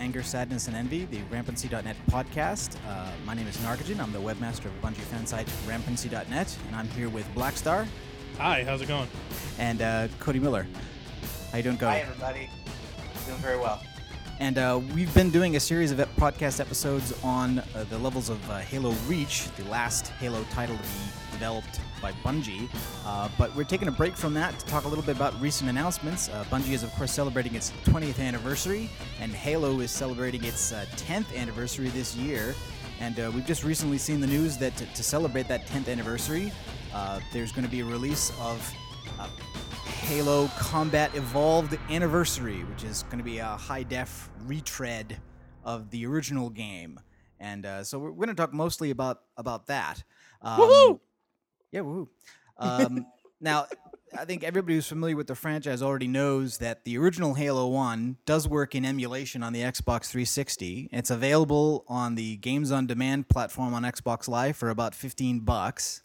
Anger, Sadness, and Envy, the Rampancy.net podcast. My name is Nargajan. I'm the webmaster of Bungie fan site Rampancy.net, and I'm here with Blackstar. Hi, how's it going? And Cody Miller. How you doing, Cody? Hi, everybody. Doing very well. And we've been doing a series of podcast episodes on the levels of Halo Reach, the last Halo title to be developed by Bungie. But we're taking a break from that to talk a little bit about recent announcements. Bungie is, of course, celebrating its 20th anniversary, and Halo is celebrating its 10th anniversary this year. And we've just recently seen the news that to celebrate that 10th anniversary, there's going to be a release of Halo Combat Evolved Anniversary, which is going to be a high-def retread of the original game. And so we're going to talk mostly about that. Woohoo! Yeah, woohoo. Now, I think everybody who's familiar with the franchise already knows that the original Halo 1 does work in emulation on the Xbox 360. It's available on the Games on Demand platform on Xbox Live for about $15.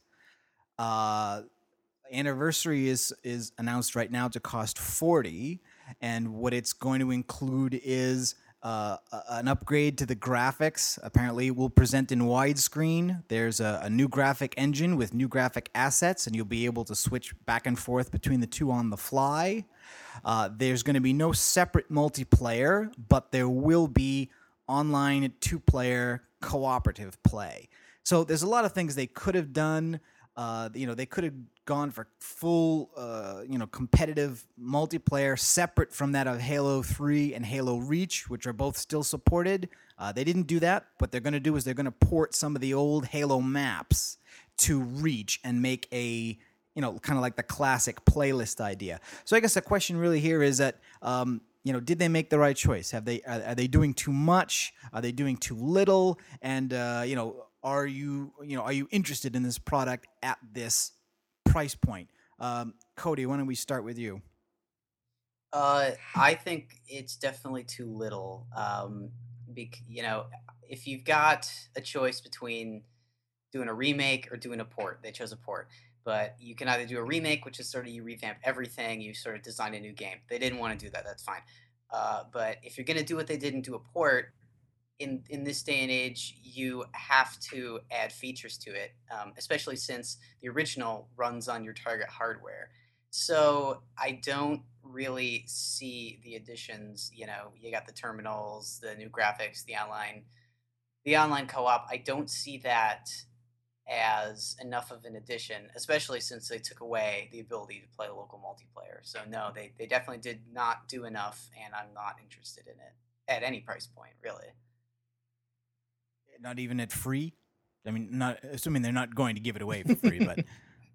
Anniversary is announced right now to cost $40, and what it's going to include is an upgrade to the graphics. Apparently, it will present in widescreen. There's a new graphic engine with new graphic assets, and you'll be able to switch back and forth between the two on the fly. There's going to be no separate multiplayer, but there will be online two-player cooperative play. So there's a lot of things they could have done. They could have gone for full, competitive multiplayer separate from that of Halo 3 and Halo Reach, which are both still supported. They didn't do that. What they're going to do is they're going to port some of the old Halo maps to Reach and make a, kind of like the classic playlist idea. So I guess the question really here is that, did they make the right choice? Are they doing too much? Are they doing too little? And, are you interested in this product at this price point? Cody, why don't we start with you? I think it's definitely too little. If you've got a choice between doing a remake or doing a port, they chose a port. But you can either do a remake, which is sort of you revamp everything, you sort of design a new game. They didn't want to do that. That's fine. But if you're going to do what they did and do a port, in this day and age, you have to add features to it, especially since the original runs on your target hardware. So I don't really see the additions. You got the terminals, the new graphics, the online co-op. I don't see that as enough of an addition, especially since they took away the ability to play local multiplayer. So no, they definitely did not do enough, and I'm not interested in it at any price point, really. Not even at free? I mean, not assuming they're not going to give it away for free, but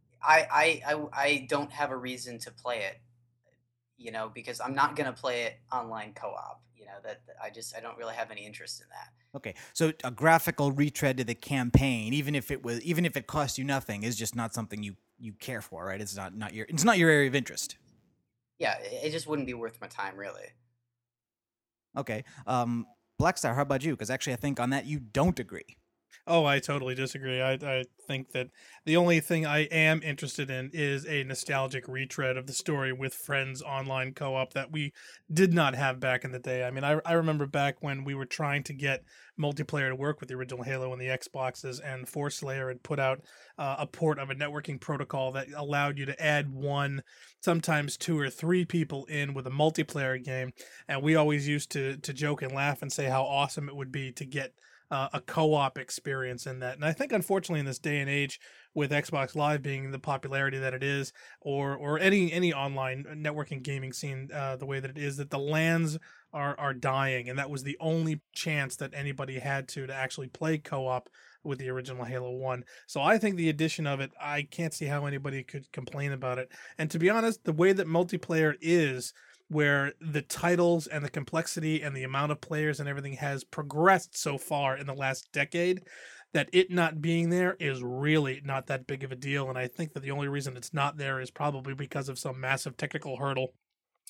I don't have a reason to play it, because I'm not going to play it online co-op. That I don't really have any interest in that. Okay, so a graphical retread to the campaign, even if it cost you nothing, is just not something you care for, right? It's not your area of interest. Yeah, it just wouldn't be worth my time, really. Okay. Blackstar, how about you? Because actually, I think on that you don't agree. Oh, I totally disagree. I think that the only thing I am interested in is a nostalgic retread of the story with friends online co-op that we did not have back in the day. I mean, I remember back when we were trying to get multiplayer to work with the original Halo and the Xboxes, and Forslayer had put out a port of a networking protocol that allowed you to add one, sometimes two or three people in with a multiplayer game. And we always used to joke and laugh and say how awesome it would be to get a co-op experience in that. And I think, unfortunately, in this day and age, with Xbox Live being the popularity that it is, or any online networking gaming scene the way that it is, that the LANs are dying, and that was the only chance that anybody had to actually play co-op with the original Halo 1. So I think the addition of it, I can't see how anybody could complain about it. And to be honest, the way that multiplayer is, where the titles and the complexity and the amount of players and everything has progressed so far in the last decade, that it not being there is really not that big of a deal. And I think that the only reason it's not there is probably because of some massive technical hurdle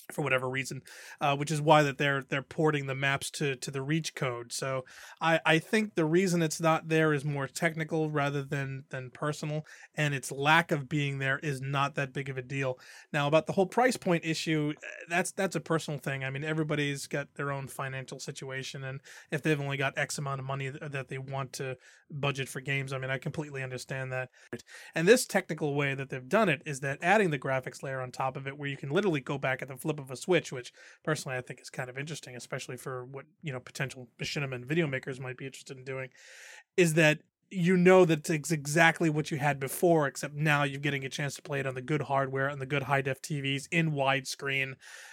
for whatever reason, which is why that they're porting the maps to the Reach code. So I think the reason it's not there is more technical rather than personal, and its lack of being there is not that big of a deal. Now about the whole price point issue, that's a personal thing. I mean, everybody's got their own financial situation, and if they've only got X amount of money that they want to budget for games, I mean, I completely understand that. And this technical way that they've done it is that adding the graphics layer on top of it, where you can literally go back at the flip of a switch, which personally I think is kind of interesting, especially for what, you know, potential machinima and video makers might be interested in doing, is that you know that it's exactly what you had before, except now you're getting a chance to play it on the good hardware and the good high def TVs in widescreen.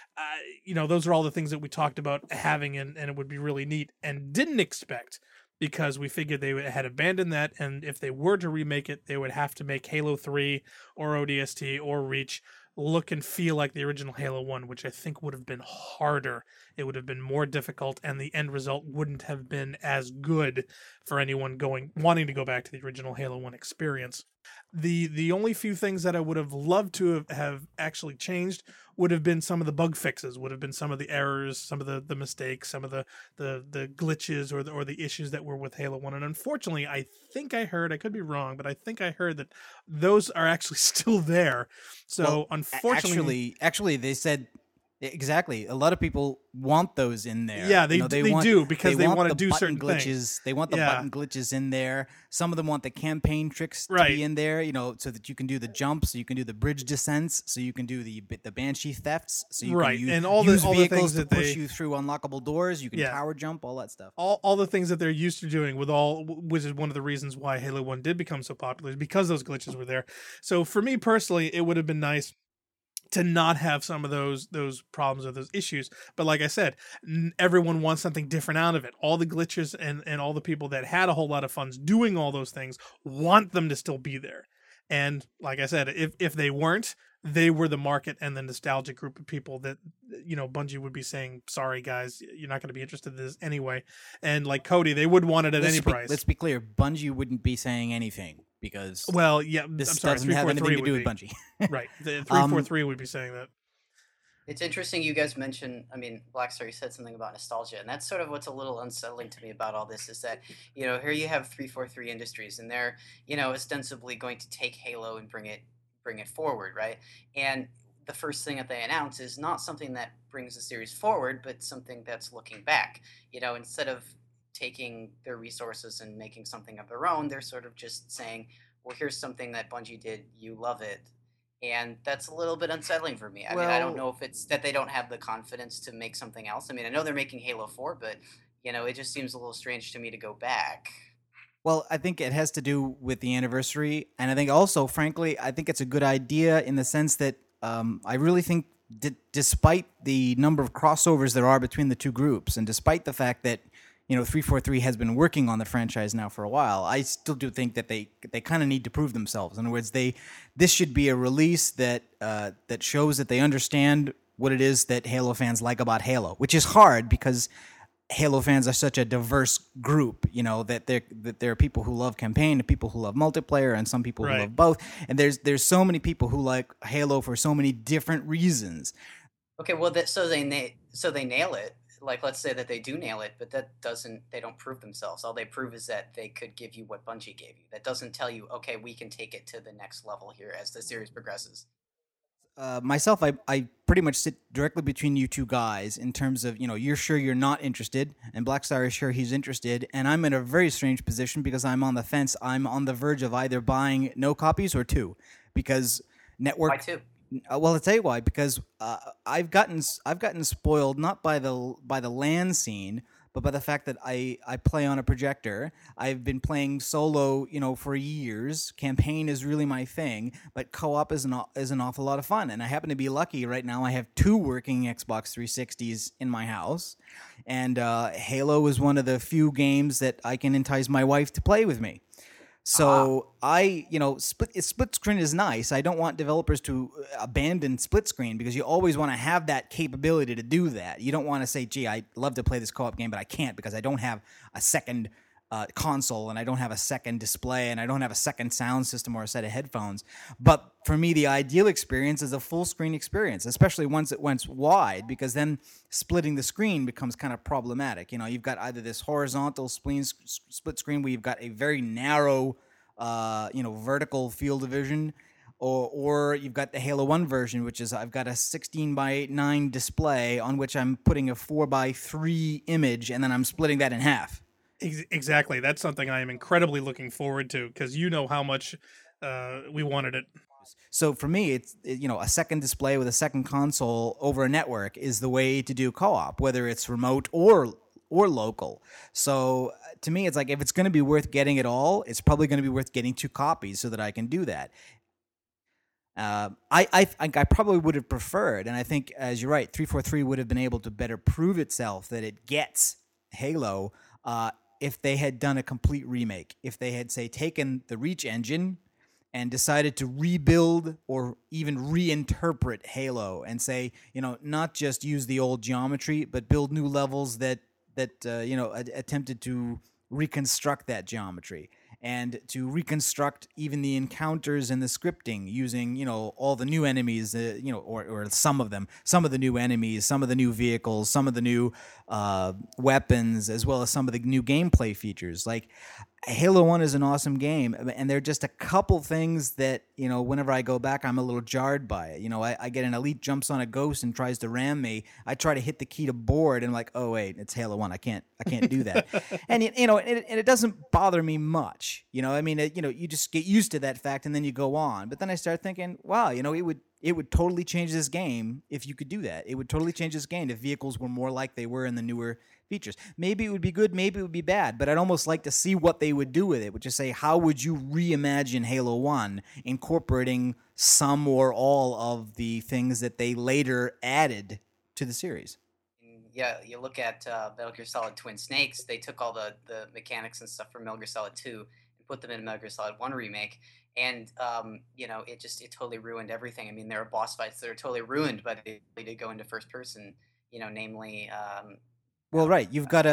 You know, those are all the things that we talked about having, and it would be really neat, and didn't expect, because we figured they had abandoned that, and if they were to remake it, they would have to make Halo 3 or ODST or Reach look and feel like the original Halo 1, which I think would have been harder. It would have been more difficult, and the end result wouldn't have been as good for anyone wanting to go back to the original Halo 1 experience. The only few things that I would have loved to have actually changed would have been some of the bug fixes, would have been some of the errors, some of the mistakes, some of the glitches or the issues that were with Halo 1. And unfortunately, I think I heard, I could be wrong, but I think I heard that those are actually still there. So Well, unfortunately, actually, they said exactly. A lot of people want those in there. yeah, they do, because they want to the do button certain glitches. things. They want the Yeah. button glitches in there. Some of them want the campaign tricks to Right. be in there. You know, so that you can do the jumps, so you can do the bridge descents, so you can do the Banshee thefts, so you Right, can use, and all the vehicles things to that push they- you through unlockable doors. You can Yeah. tower jump, all that stuff. all the things that they're used to doing which is one of the reasons why Halo 1 did become so popular, is because those glitches were there. So for me personally, it would have been nice to not have some of those problems or those issues. But like I said, everyone wants something different out of it. All the glitches and all the people that had a whole lot of fun doing all those things want them to still be there. And like I said, if they weren't, they were the market and the nostalgic group of people that, you know, Bungie would be saying, sorry guys, you're not going to be interested in this anyway. And like Cody, they would want it at any price. Let's be clear. Bungie wouldn't be saying anything because Well, yeah, this I'm sorry, doesn't have anything 343 to do with would be. Bungie. Right. The 343 would be saying that. It's interesting you guys mentioned, I mean, Blackstar, you said something about nostalgia, and that's sort of what's a little unsettling to me about all this, is that, you know, here you have 343 Industries, and they're, you know, ostensibly going to take Halo and bring it forward, right? And the first thing that they announce is not something that brings the series forward, but something that's looking back. You know, instead of taking their resources and making something of their own, they're sort of just saying, well, here's something that Bungie did, you love it. And that's a little bit unsettling for me. I mean, I don't Well, know if it's that they don't have the confidence to make something else. I mean, I know they're making Halo 4, but, you know, it just seems a little strange to me to go back. Well, I think it has to do with the anniversary, and I think also, frankly, I think it's a good idea in the sense that I really think, despite the number of crossovers there are between the two groups, and despite the fact that 343 has been working on the franchise now for a while, I still do think that they kind of need to prove themselves. In other words, this should be a release that shows that they understand what it is that Halo fans like about Halo, which is hard because Halo fans are such a diverse group, that there are people who love campaign, and people who love multiplayer, and some people who Right. love both. And there's so many people who like Halo for so many different reasons. Okay, well, so they nail it. Like, let's say that they do nail it, but they don't prove themselves. All they prove is that they could give you what Bungie gave you. That doesn't tell you, okay, we can take it to the next level here as the series progresses. Myself, I pretty much sit directly between you two guys in terms of, you're sure you're not interested, and Blackstar is sure he's interested, and I'm in a very strange position because I'm on the fence. I'm on the verge of either buying no copies or two, because network. Why too? Well, I'll tell you why. Because I've gotten spoiled not by the LAN scene, but by the fact that I play on a projector. I've been playing solo, for years. Campaign is really my thing, but co-op is an awful lot of fun. And I happen to be lucky right now. I have 2 working Xbox 360s in my house, and Halo is one of the few games that I can entice my wife to play with me. So split screen is nice. I don't want developers to abandon split screen because you always want to have that capability to do that. You don't want to say, gee, I'd love to play this co-op game, but I can't because I don't have a second console, and I don't have a second display, and I don't have a second sound system or a set of headphones. But for me, the ideal experience is a full screen experience, especially once it went wide, because then splitting the screen becomes kind of problematic. You know, you've got either this horizontal split screen where you've got a very narrow, vertical field of vision, or you've got the Halo 1 version, which is I've got a 16 by 9 display on which I'm putting a 4 by 3 image, and then I'm splitting that in half. Exactly. That's something I am incredibly looking forward to, because you know how much we wanted it. So for me, a second display with a second console over a network is the way to do co-op, whether it's remote or local. So to me, it's like, if it's going to be worth getting it all, it's probably going to be worth getting 2 copies so that I can do that. I think I probably would have preferred, and I think, as you're right, 343 would have been able to better prove itself that it gets Halo if they had done a complete remake. If they had, say, taken the Reach engine and decided to rebuild or even reinterpret Halo and say, not just use the old geometry, but build new levels that attempted to reconstruct that geometry, and to reconstruct even the encounters and the scripting using, all the new enemies, or some of the new enemies, some of the new vehicles, some of the new weapons, as well as some of the new gameplay features. Like, Halo 1 is an awesome game, and there are just a couple things that, whenever I go back, I'm a little jarred by it. I get an elite jumps on a ghost and tries to ram me. I try to hit the key to board, and I'm like, oh wait, it's Halo 1. I can't do that. And it doesn't bother me much. You just get used to that fact, and then you go on. But then I start thinking, wow, it would totally change this game if you could do that. It would totally change this game if vehicles were more like they were in the newer features. Maybe it would be good, maybe it would be bad, but I'd almost like to see what they would do with it, which is say, how would you reimagine Halo 1, incorporating some or all of the things that they later added to the series? Yeah, you look at Metal Gear Solid Twin Snakes, they took all the mechanics and stuff from Metal Gear Solid 2 and put them in Metal Gear Solid 1 remake, and it totally ruined everything. I mean, there are boss fights that are totally ruined, but they did go into first person, namely well, right. You've got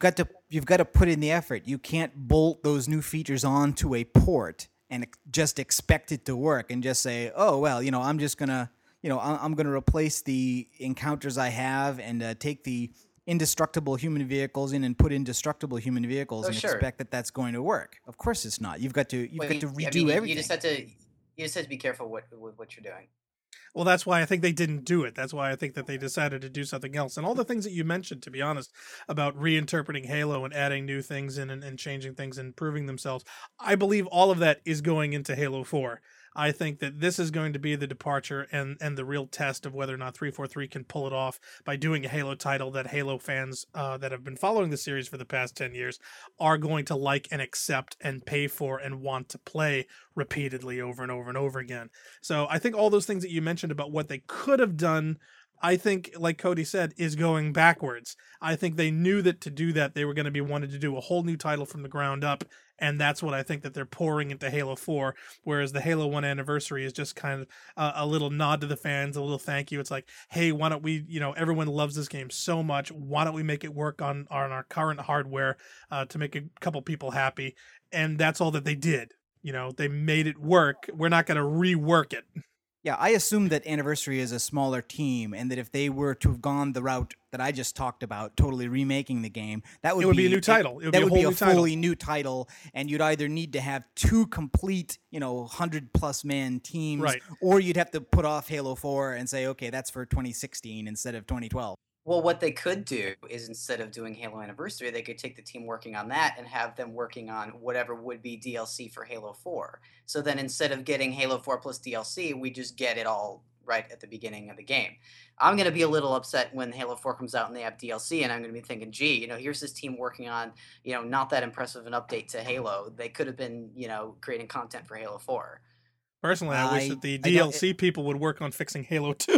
to put in the effort. You can't bolt those new features onto a port and just expect it to work and just say, oh well, I'm just gonna, I'm gonna replace the encounters I have and take the indestructible human vehicles in and put indestructible human vehicles expect that that's going to work. Of course, it's not. You've got to redo everything. You just have to be careful with what you're doing. Well, that's why I think they didn't do it. That's why I think that they decided to do something else. And all the things that you mentioned, to be honest, about reinterpreting Halo and adding new things in and changing things and proving themselves, I believe all of that is going into Halo 4. I think that this is going to be the departure and the real test of whether or not 343 can pull it off by doing a Halo title that Halo fans that have been following the series for the past 10 years are going to like and accept and pay for and want to play repeatedly over and over and over again. So I think all those things that you mentioned about what they could have done, I think, like Cody said, is going backwards. I think they knew that to do that, they were going to be wanted to do a whole new title from the ground up, and that's what I think that they're pouring into Halo 4, whereas the Halo 1 anniversary is just kind of a little nod to the fans, a little thank you. It's like, hey, why don't we, everyone loves this game so much, why don't we make it work on our current hardware to make a couple people happy? And that's all that they did. They made it work. We're not going to rework it. Yeah, I assume that Anniversary is a smaller team, and that if they were to have gone the route that I just talked about, totally remaking the game, that would be a new title. It would be a fully new title, and you'd either need to have 2 complete, 100+ man teams, right, or you'd have to put off Halo 4 and say, okay, that's for 2016 instead of 2012. Well, what they could do is, instead of doing Halo Anniversary, they could take the team working on that and have them working on whatever would be DLC for Halo 4. So then, instead of getting Halo 4 plus DLC, we just get it all right at the beginning of the game. I'm going to be a little upset when Halo 4 comes out and they have DLC, and I'm going to be thinking, gee, here's this team working on, not that impressive an update to Halo. They could have been, creating content for Halo 4. Personally, I wish that the DLC people would work on fixing Halo 2.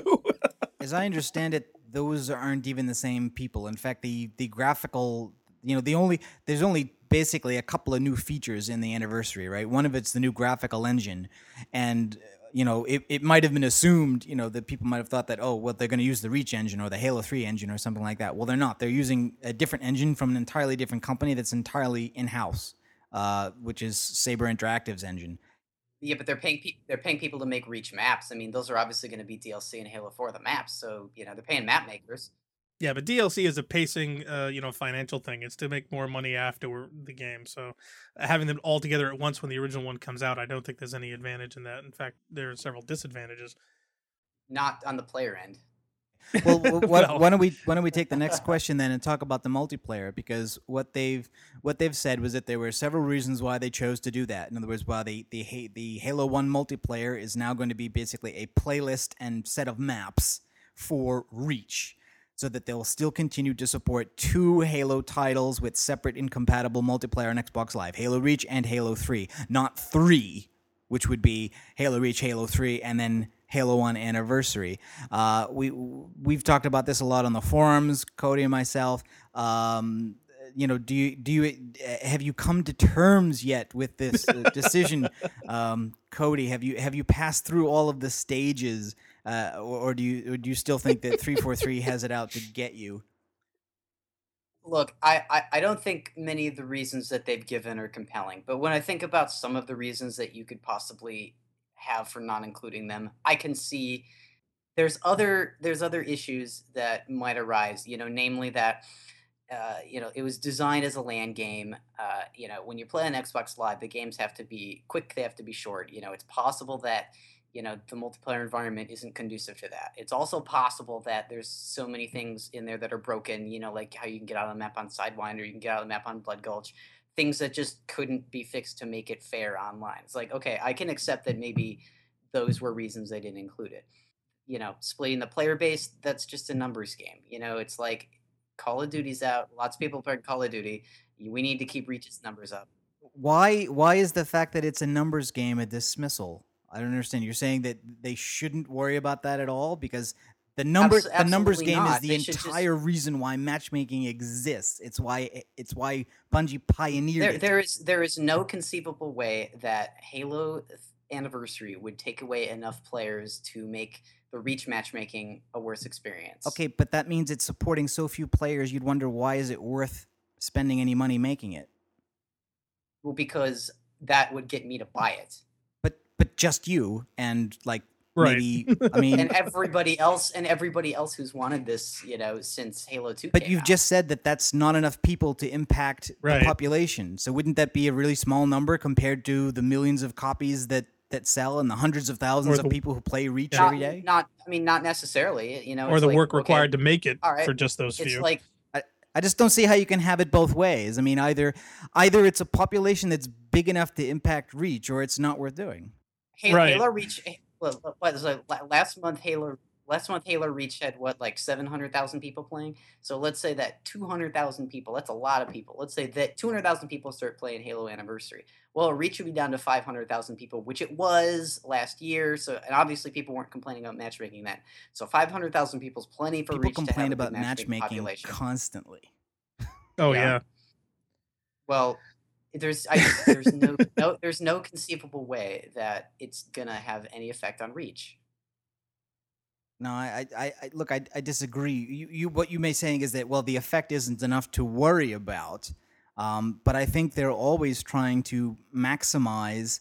As I understand it, those aren't even the same people. In fact, the graphical, there's only basically a couple of new features in the Anniversary, right? One of it's the new graphical engine, and it might have been assumed, that people might have thought that, oh, well, they're going to use the Reach engine or the Halo 3 engine or something like that. Well, they're not. They're using a different engine from an entirely different company that's entirely in-house, which is Saber Interactive's engine. Yeah, but they're paying people to make Reach maps. I mean, those are obviously going to be DLC in Halo 4, the maps. So they're paying map makers. Yeah, but DLC is a pacing, financial thing. It's to make more money after the game. So having them all together at once when the original one comes out, I don't think there's any advantage in that. In fact, there are several disadvantages. Not on the player end. Well, why don't we take the next question then and talk about the multiplayer, because what they've said was that there were several reasons why they chose to do that. In other words, why the Halo 1 multiplayer is now going to be basically a playlist and set of maps for Reach, so that they'll still continue to support 2 Halo titles with separate incompatible multiplayer on Xbox Live, Halo Reach and Halo 3, not 3, which would be Halo Reach, Halo 3, and then Halo 1 Anniversary. We've talked about this a lot on the forums, Cody and myself. Do you have you come to terms yet with this decision, Cody? Have you passed through all of the stages, or do you still think that 343 has it out to get you? Look, I don't think many of the reasons that they've given are compelling, but when I think about some of the reasons that you could possibly have for not including them, I can see there's other issues that might arise. Namely that it was designed as a LAN game. When you play on Xbox Live, the games have to be quick, they have to be short. It's possible that the multiplayer environment isn't conducive to that. It's also possible that there's so many things in there that are broken. Like how you can get out of the map on Sidewinder, you can get out of the map on Blood Gulch, things that just couldn't be fixed to make it fair online. It's like, okay, I can accept that maybe those were reasons they didn't include it. Splitting the player base, that's just a numbers game. It's like Call of Duty's out. Lots of people play Call of Duty. We need to keep Reach's numbers up. Why is the fact that it's a numbers game a dismissal? I don't understand. You're saying that they shouldn't worry about that at all, because the numbers game is the entire reason why matchmaking exists. It's why Bungie pioneered it. There is no conceivable way that Halo Anniversary would take away enough players to make the Reach matchmaking a worse experience. Okay, but that means it's supporting so few players. You'd wonder, why is it worth spending any money making it? Well, because that would get me to buy it. But just you and Right. maybe, I mean, and everybody else who's wanted this, since Halo 2 but came you've out. just said that that's not enough people to impact Right. the population. So wouldn't that be a really small number compared to the millions of copies that sell and the hundreds of thousands of people who play Reach every day? Not necessarily, Or the work required to make it all right, for just those it's few. like I just don't see how you can have it both ways. I mean, either it's a population that's big enough to impact Reach, or it's not worth doing. Right. Halo Reach. Last month Halo Reach had 700,000 people playing. So let's say that 200,000 people. That's a lot of people. Let's say that 200,000 people start playing Halo Anniversary. Well, Reach would be down to 500,000 people, which it was last year. So, and obviously people weren't complaining about matchmaking then. So 500,000 people is plenty for People Reach to have complain a about good matchmaking matchmaking population. constantly. Oh, Yeah. yeah. Well, there's no conceivable way that it's gonna have any effect on Reach. No, I disagree. What you may saying is that, well, the effect isn't enough to worry about, but I think they're always trying to maximize,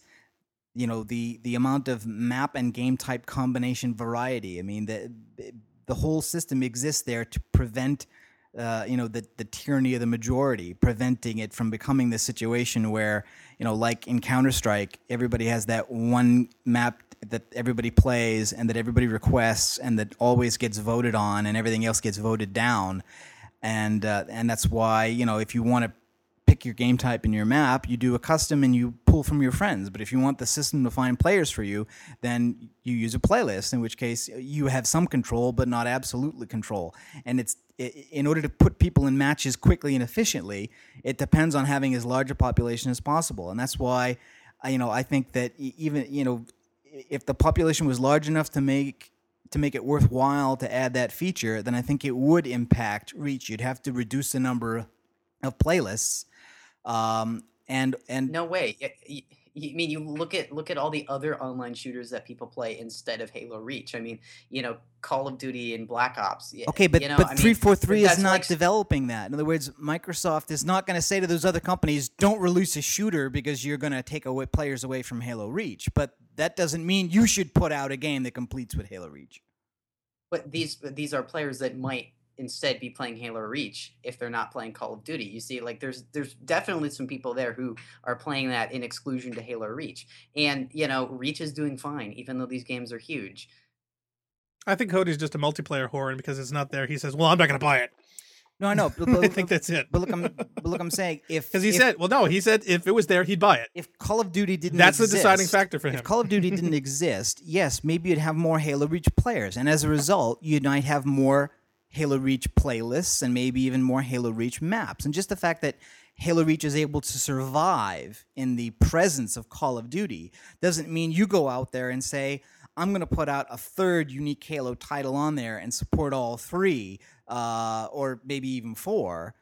the amount of map and game type combination variety. I mean, the whole system exists there to prevent, the tyranny of the majority, preventing it from becoming the situation where, like in Counter-Strike, everybody has that one map that everybody plays and that everybody requests and that always gets voted on, and everything else gets voted down. And that's why, if you want to pick your game type and your map, you do a custom and you pull from your friends. But if you want the system to find players for you, then you use a playlist, in which case you have some control, but not absolutely control. And in order to put people in matches quickly and efficiently, it depends on having as large a population as possible. And that's why, I think that even, if the population was large enough to make it worthwhile to add that feature, then I think it would impact Reach. You'd have to reduce the number of playlists, and No way. I mean, you look at all the other online shooters that people play instead of Halo Reach. I mean, Call of Duty and Black Ops. Okay, but I mean, 343 is that's not like developing that. In other words, Microsoft is not going to say to those other companies, "Don't release a shooter because you're going to take away players away from Halo Reach." But that doesn't mean you should put out a game that completes with Halo Reach. But these are players that might instead be playing Halo Reach if they're not playing Call of Duty. You see, like there's definitely some people there who are playing that in exclusion to Halo Reach, and Reach is doing fine even though these games are huge. I think Cody's just a multiplayer whore, and because it's not there, he says, "Well, I'm not going to buy it." No, I know. I think that's it. But look, I'm saying Because he said if it was there, he'd buy it. if Call of Duty didn't That's exist, the deciding factor for him. If Call of Duty didn't exist, yes, maybe you'd have more Halo Reach players, and as a result, you might have more Halo Reach playlists and maybe even more Halo Reach maps. And just the fact that Halo Reach is able to survive in the presence of Call of Duty doesn't mean you go out there and say, I'm going to put out a third unique Halo title on there and support all three, or maybe even four.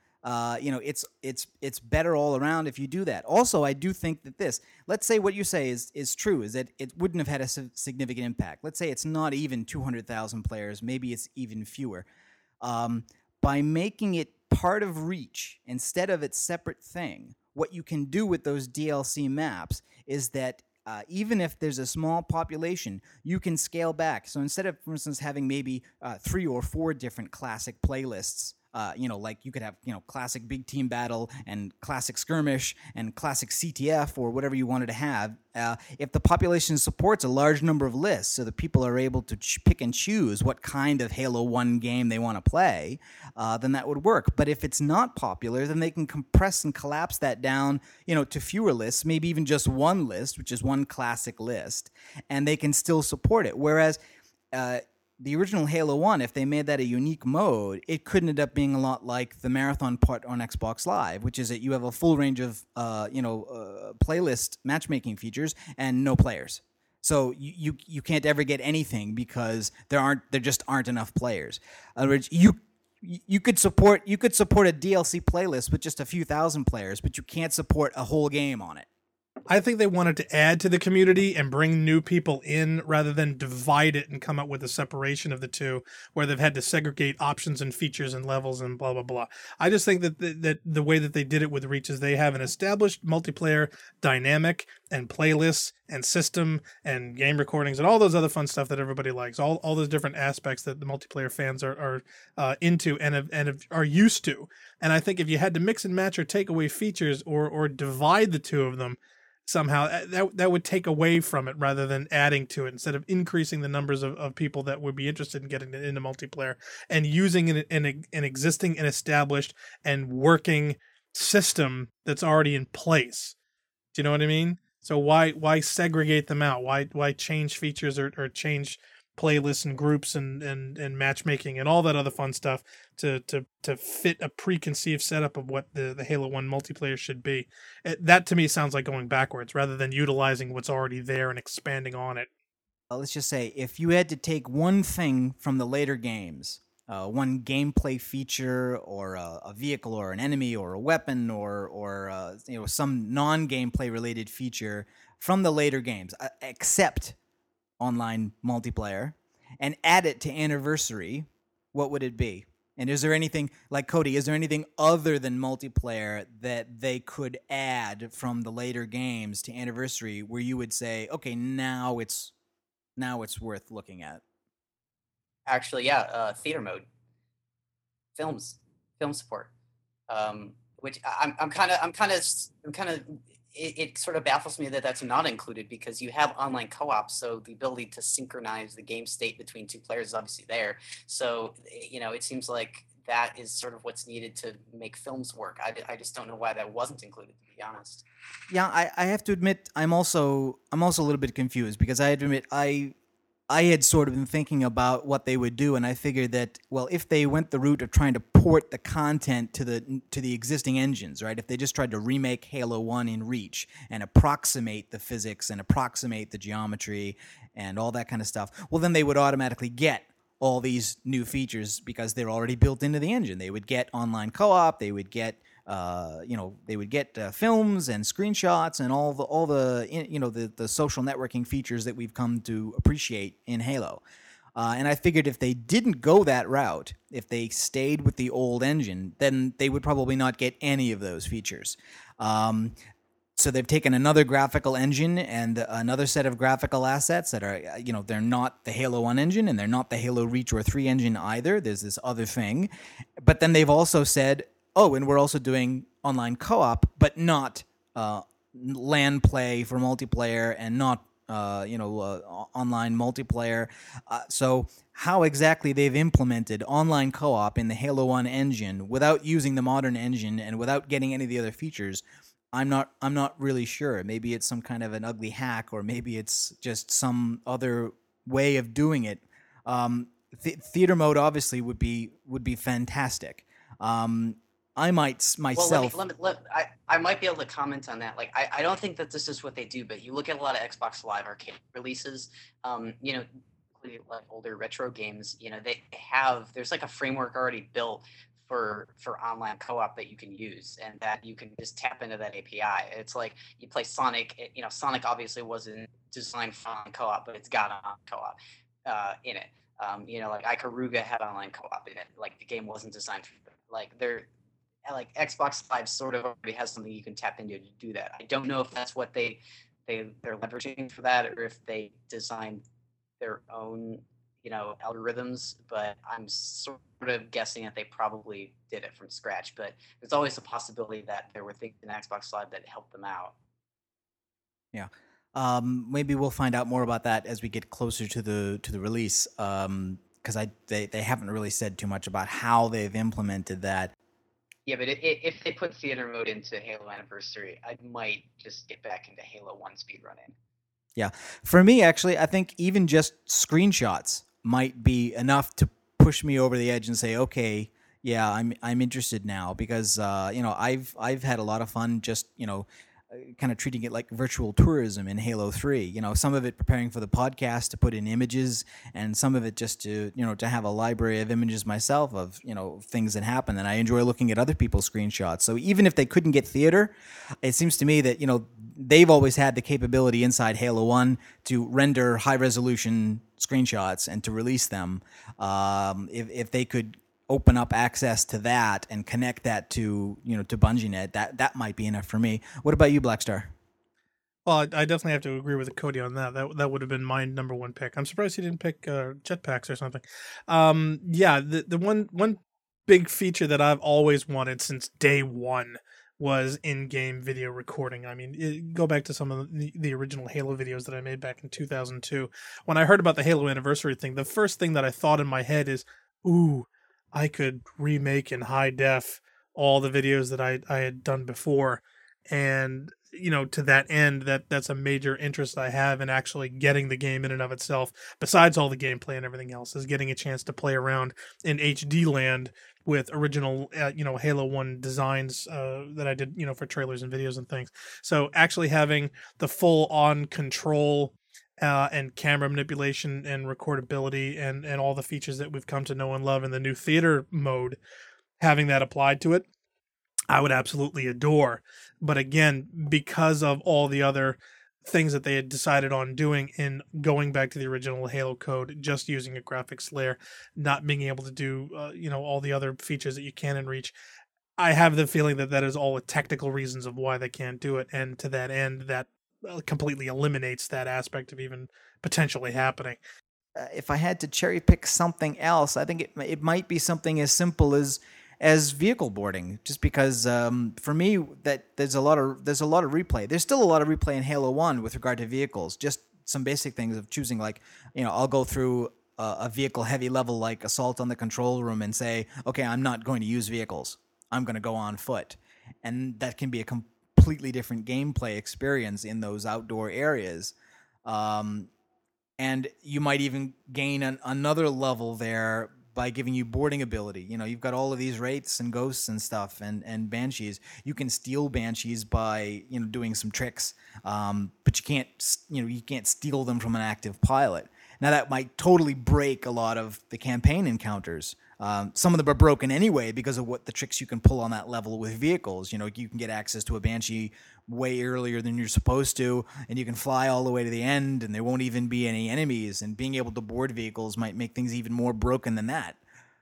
It's better all around if you do that. Also, I do think that let's say what you say is true, is that it wouldn't have had a significant impact. Let's say it's not even 200,000 players, maybe it's even fewer. By making it part of Reach instead of its separate thing, what you can do with those DLC maps is that even if there's a small population, you can scale back. So instead of, for instance, having maybe 3 or 4 different classic playlists, like you could have, classic big team battle and classic skirmish and classic CTF or whatever you wanted to have. If the population supports a large number of lists so that people are able to pick and choose what kind of Halo 1 game they want to play, then that would work. But if it's not popular, then they can compress and collapse that down, to fewer lists, maybe even just one list, which is one classic list, and they can still support it. Whereas the original Halo 1, if they made that a unique mode, it could end up being a lot like the Marathon part on Xbox Live, which is that you have a full range of, playlist matchmaking features and no players. So you can't ever get anything because there just aren't enough players. In other words, you could support a DLC playlist with just a few thousand players, but you can't support a whole game on it. I think they wanted to add to the community and bring new people in rather than divide it and come up with a separation of the two where they've had to segregate options and features and levels and blah, blah, blah. I just think that the way that they did it with Reach is they have an established multiplayer dynamic and playlists and system and game recordings and all those other fun stuff that everybody likes, all those different aspects that the multiplayer fans are into and are used to. And I think if you had to mix and match or take away features or divide the two of them, somehow that would take away from it rather than adding to it, instead of increasing the numbers of people that would be interested in getting into multiplayer and using an existing and established and working system that's already in place. Do you know what I mean? So why segregate them out? Why change features or change playlists and groups and matchmaking and all that other fun stuff to fit a preconceived setup of what the Halo 1 multiplayer should be. That to me sounds like going backwards rather than utilizing what's already there and expanding on it. Let's just say if you had to take one thing from the later games, one gameplay feature or a vehicle or an enemy or a weapon or some non-gameplay related feature from the later games, except online multiplayer, and add it to Anniversary, what would it be? And is there anything, like Cody, is there anything other than multiplayer that they could add from the later games to Anniversary where you would say, okay, now it's worth looking at? Actually, yeah, theater mode, film support, which I'm kind of it sort of baffles me that that's not included because you have online co-op, so the ability to synchronize the game state between two players is obviously there. So it seems like that is sort of what's needed to make films work. I just don't know why that wasn't included, to be honest. Yeah, I have to admit I'm also a little bit confused because I have to admit I had sort of been thinking about what they would do, and I figured that, well, if they went the route of trying to port the content to the existing engines, right? If they just tried to remake Halo 1 in Reach and approximate the physics and approximate the geometry and all that kind of stuff, well, then they would automatically get all these new features because they're already built into the engine. They would get online co-op, they would get they would get films and screenshots and all the the social networking features that we've come to appreciate in Halo. And I figured if they didn't go that route, if they stayed with the old engine, then they would probably not get any of those features. So they've taken another graphical engine and another set of graphical assets that are, they're not the Halo 1 engine and they're not the Halo Reach or 3 engine either. There's this other thing. But then they've also said, oh, and we're also doing online co-op, but not LAN play for multiplayer and not online multiplayer. So how exactly they've implemented online co-op in the Halo 1 engine without using the modern engine and without getting any of the other features, I'm not really sure. Maybe it's some kind of an ugly hack, or maybe it's just some other way of doing it. Theater mode obviously would be fantastic. I might myself. I might be able to comment on that. Like, I don't think that this is what they do, but you look at a lot of Xbox Live Arcade releases, like older retro games, there's like a framework already built for online co-op that you can use, and that you can just tap into that API. It's like you play Sonic. Sonic obviously wasn't designed for online co-op, but it's got online co-op in it. Like Ikaruga had online co-op in it. Like, the game wasn't designed for like Xbox Live sort of already has something you can tap into to do that. I don't know if that's what they're leveraging for that, or if they designed their own algorithms, but I'm sort of guessing that they probably did it from scratch. But there's always a possibility that there were things in Xbox Live that helped them out. Yeah. Maybe we'll find out more about that as we get closer to the release, because they haven't really said too much about how they've implemented that. Yeah, but if they put theater mode into Halo Anniversary, I might just get back into Halo 1 speedrunning. Yeah. For me, actually, I think even just screenshots might be enough to push me over the edge and say, okay, yeah, I'm interested now, because I've had a lot of fun just kind of treating it like virtual tourism in Halo 3. Some of it preparing for the podcast to put in images, and some of it just to to have a library of images myself of things that happen, and I enjoy looking at other people's screenshots. So even if they couldn't get theater, it seems to me that they've always had the capability inside Halo 1 to render high resolution screenshots and to release them. If they could open up access to that and connect that to to BungieNet, that might be enough for me. What about you, Blackstar? Well, I definitely have to agree with Cody on that. That would have been my number one pick. I'm surprised he didn't pick jetpacks or something. The one big feature that I've always wanted since day one was in-game video recording. I mean, go back to some of the original Halo videos that I made back in 2002. When I heard about the Halo Anniversary thing, the first thing that I thought in my head is, ooh, I could remake in high def all the videos that I had done before. And, to that end, that's a major interest I have in actually getting the game in and of itself, besides all the gameplay and everything else, is getting a chance to play around in HD land with original, Halo 1 designs that I did, for trailers and videos and things. So actually having the full-on control and camera manipulation and recordability and all the features that we've come to know and love in the new theater mode, having that applied to it, I would absolutely adore. But again, because of all the other things that they had decided on doing in going back to the original Halo code, just using a graphics layer, not being able to do, all the other features that you can in Reach, I have the feeling that is all the technical reasons of why they can't do it. And to that end, that completely eliminates that aspect of even potentially happening. If I had to cherry pick something else, I think it might be something as simple as vehicle boarding. Just because for me that there's a lot of replay. There's still a lot of replay in Halo 1 with regard to vehicles. Just some basic things of choosing, like I'll go through a vehicle heavy level like Assault on the Control Room and say, okay, I'm not going to use vehicles. I'm going to go on foot, and that can be a completely different gameplay experience in those outdoor areas. And you might even gain another level there by giving you boarding ability. You've got all of these wraiths and ghosts and stuff and banshees. You can steal banshees by doing some tricks, but you can't steal them from an active pilot. Now that might totally break a lot of the campaign encounters, Some of them are broken anyway because of what the tricks you can pull on that level with vehicles. You know, you can get access to a Banshee way earlier than you're supposed to, and you can fly all the way to the end, and there won't even be any enemies. And being able to board vehicles might make things even more broken than that.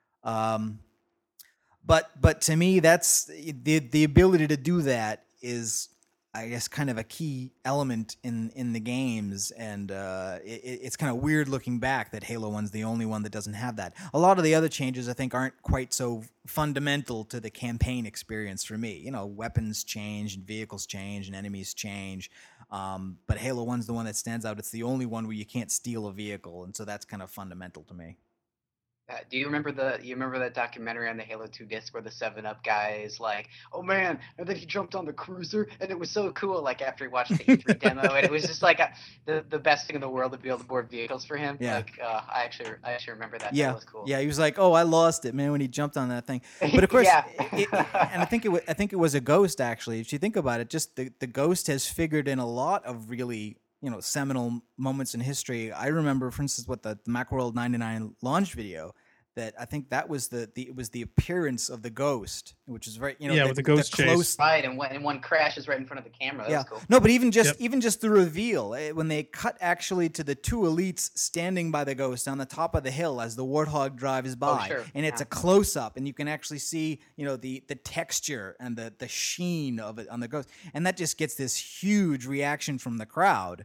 But to me, that's the ability to do that is, I guess, kind of a key element in the games, and it's kind of weird looking back that Halo 1's the only one that doesn't have that. A lot of the other changes, I think, aren't quite so fundamental to the campaign experience for me. You know, weapons change, and vehicles change, and enemies change, but Halo 1's the one that stands out. It's the only one where you can't steal a vehicle, and so that's kind of fundamental to me. Do you remember that documentary on the Halo 2 disc where the 7-Up guy is like, oh man, and then he jumped on the cruiser and it was so cool, like after he watched the E3 demo, and it was just like the best thing in the world to be able to board vehicles for him. Yeah. Like I actually remember that. Yeah, That was cool. yeah. He was like, "Oh, I lost it, man," when he jumped on that thing. But of course, Yeah. and I think it was a Ghost actually. If you think about it, just the Ghost has figured in a lot of really, you know, seminal moments in history. I remember, for instance, what the Macworld 99 launch video. That I think that was it was the appearance of the Ghost, which is very, you know, with the Ghost chase. Right, and one crashes right in front of the camera. That was cool. No, but even just the reveal, when they cut actually to the two elites standing by the Ghost on the top of the hill as the Warthog drives by, sure. and it's a close up, and you can actually see, you know, the texture and the sheen of it on the Ghost, and that just gets this huge reaction from the crowd,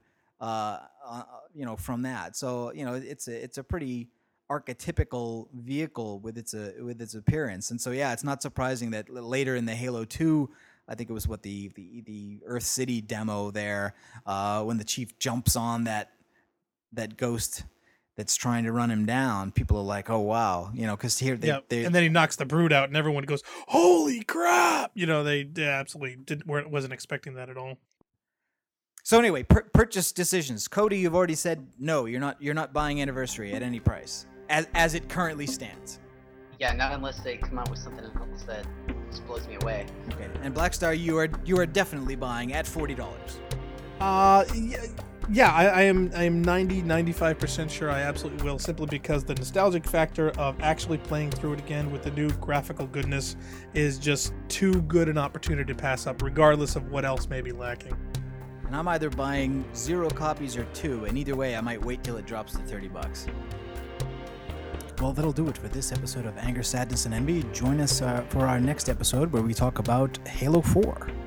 you know, from that. So, you know, it's a pretty archetypical vehicle with its appearance, and so it's not surprising that later in the Halo 2, I think it was the Earth City demo there, when the Chief jumps on that Ghost that's trying to run him down, people are like, oh wow, you know, because here they and then he knocks the Brood out, and everyone goes, holy crap, you know, they absolutely wasn't expecting that at all. So anyway, purchase decisions. Cody, you've already said no, you're not buying Anniversary at any price as it currently stands. Yeah, not unless they come out with something else that just blows me away. Okay, and Blackstar, you are definitely buying at $40. Yeah, I am 95% sure I absolutely will, simply because the nostalgic factor of actually playing through it again with the new graphical goodness is just too good an opportunity to pass up, regardless of what else may be lacking. And I'm either buying 0 copies or 2, and either way, I might wait till it drops to $30. Well, that'll do it for this episode of Anger, Sadness, and Envy. Join us for our next episode where we talk about Halo 4.